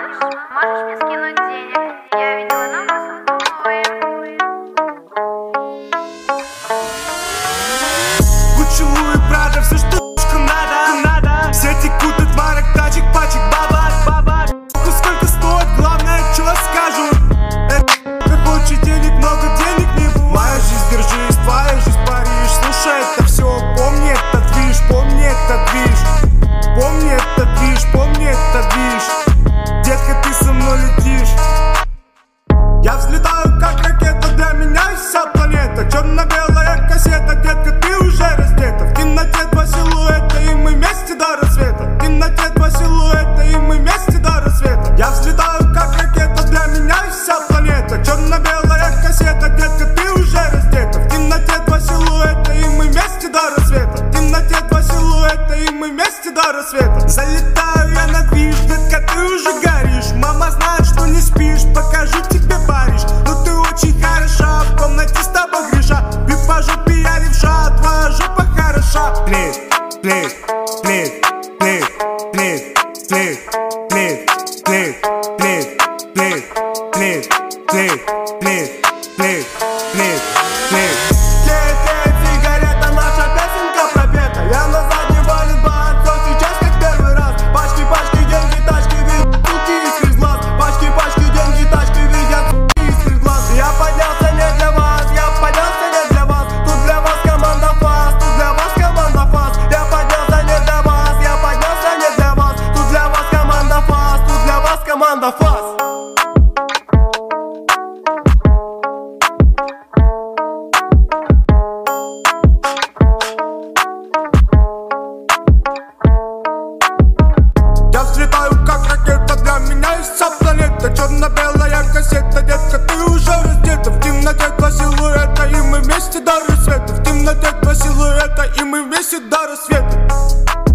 Можешь мне скинуть денег? Я видела номер с тобой. Гуччи, Луи, Прада, все, что надо. Все текут от марок, тачек, пачек, бабак. Сколько стоит, главное, что скажут. Хочешь денег, много денег не будет. Моя жизнь, держись, твоя жизнь, Париж. Слушай это все, помни этот движ, помни этот движ. Помни этот движ, помни этот движ. Детка, ты со мной летишь. Я взлетаю, как ракета, для меня вся планета. Черно-белая кассета, детка, ты уже раздета. В темноте два силуэта, и мы вместе до рассвета. В темноте два силуэта, и мы вместе до рассвета. Я взлетаю, как ракета, для меня вся планета. Черно-белая кассета, детка, ты уже раздета. В темноте два силуэта, и мы вместе до рассвета. В темноте два силуэта, и мы вместе до рассвета. Залетаю я на движ, детка, ты уже горишь. Мама знает, что не спишь, покажу тебе Париж. Но ты очень хороша, в комнате с тобой греша. Ты по жопе, я левша, твоя жопа хороша. Плит, плит, плит, плит, плит, плит, плит, плит, плит, плит, плит, плит, плит, плит, плит, плит. Сигарета, наша песенка пропета. Я на заднем валит бар, все сейчас как первый раз. Пачки, пачки, деньги, тачки, видят суки из глаз. Пачки, пачки, деньги, тачки, видят суки из глаз. Я поднялся не для вас, я поднялся не для вас. Тут для вас команда фас, тут для вас команда фас. Я поднялся не для вас, я поднялся не для вас. Тут для вас команда фас, тут для вас команда фас. Я взлетаю, как ракета, для меня есть вся планета. Черно-белая кассета, детка, ты уже раздета. В темноте два силуэта, и мы вместе до рассвета. В темноте два силуэта, и мы вместе до рассвета.